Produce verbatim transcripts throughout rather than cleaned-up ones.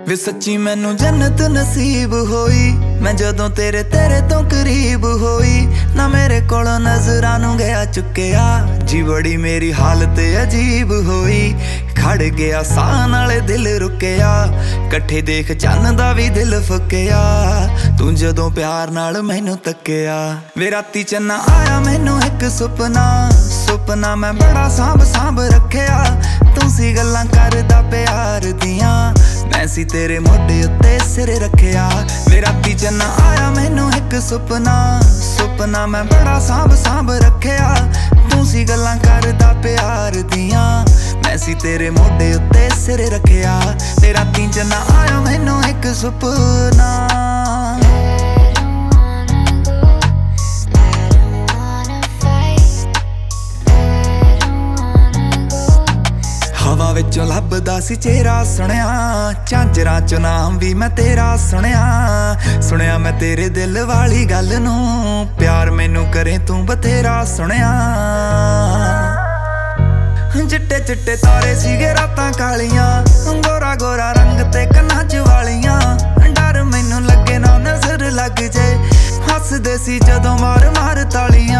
वे सच्ची मैनू जन्नत नसीब होई, मैं जदों तेरे तेरे तो करीब होई। ना मेरे कोलों नजरां नू गया चुक्या, जी बड़ी मेरी हालत अजीब होई। खड़ गया साह नाले दिल रुकया, कट्ठे देख चन्न दा भी दिल फुकया। तू जदों प्यार नाल मैनू तक्या, वे राती चन्ना आया मैनू एक सुपना। सुपना मैं बड़ा सांभ सांभ रखया, तू सी गल्लां करदा प्यार दियां, मैं सी तेरे मोढे उत्ते सिर रखया। वे राती चन्ना आया मैनू एक सुपना। सुपना मैं बड़ा सांभ सांभ रखया, तू सी गल्लां करदा प्यार दियां, मैं सी तेरे मोढे उत्ते सिर रखया। ते राती चन्ना आया मैनू एक सुपना। हवा विचों लभदा सी चेहरा सुनिया, झांजरां चों नाम भी मैं तेरा सुनिया। सुनिया मैं तेरे दिल वाली गल नू, प्यार मैनू करे तू बथेरा सुनिया। चिट्टे चिट्टे तारे सीगे रातां कालियां, गोरा गोरा रंग ते कन्नां च वालियां। डर मैनू लगे ना नजर लग जे, हसदे सी जदों मार मार तालियां।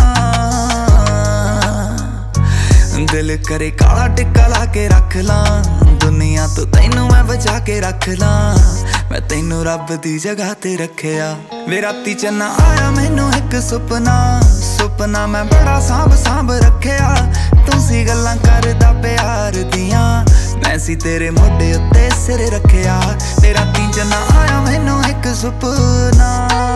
दिल करे काला टिक्का ला के रख लां, दुनिया तो तैनू मैं बचा के रख लां, मैं तैनू रब दी जगह ते रखया। वे राती चन्ना आया मैनू एक सुपना। सुपना मैं बड़ा सांभ सांभ रखया, तू सी गल्लां करदा प्यार दियां, मैं सी तेरे मोढे उत्ते सिर रखया। वे राती चन्ना आया मैनू एक सुपना।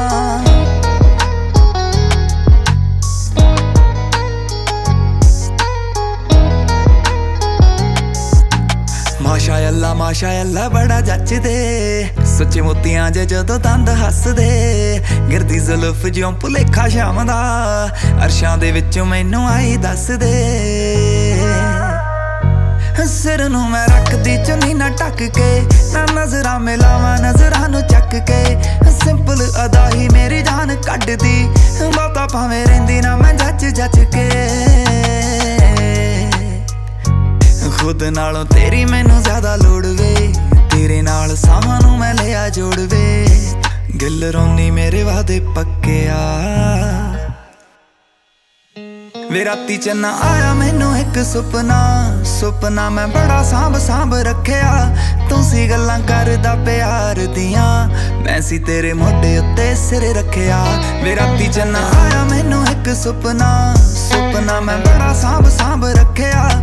माशा अल्लाह माशा अल्लाह बड़ा जचदे, सच्चे मोतियां जे जदों दंद हसदे। गिरदी जुल्फ ज्यों भुलेखा शाम दा, अरशां दे विचों मैनू आई दसदे। सिर नू मैं रखदी चुन्नी ना ढक के, ना नजरां मिलावां नजरां नू चक के। सिंपल अदा ही मेरी जान कड्डदी, बहुता भावें रहिंदी ना मैं जच जच के। खुद नालों तेरी मैनू ज्यादा लोड़ वे, तेरे नाल साहां नू मैं लिया जोड़ वे। गिल रोनी मेरे वादे पक्किया। वे राती चन्ना आया मैनू एक सुपना। सुपना मैं बड़ा सांभ सांभ रखया, तू सी गल्लां करदा प्यार दियां, मैं सी तेरे मोढे उत्ते सिर रखया। वे राती चन्ना आया मैनू एक सुपना। सुपना मैं बड़ा सांभ सांभ रखया,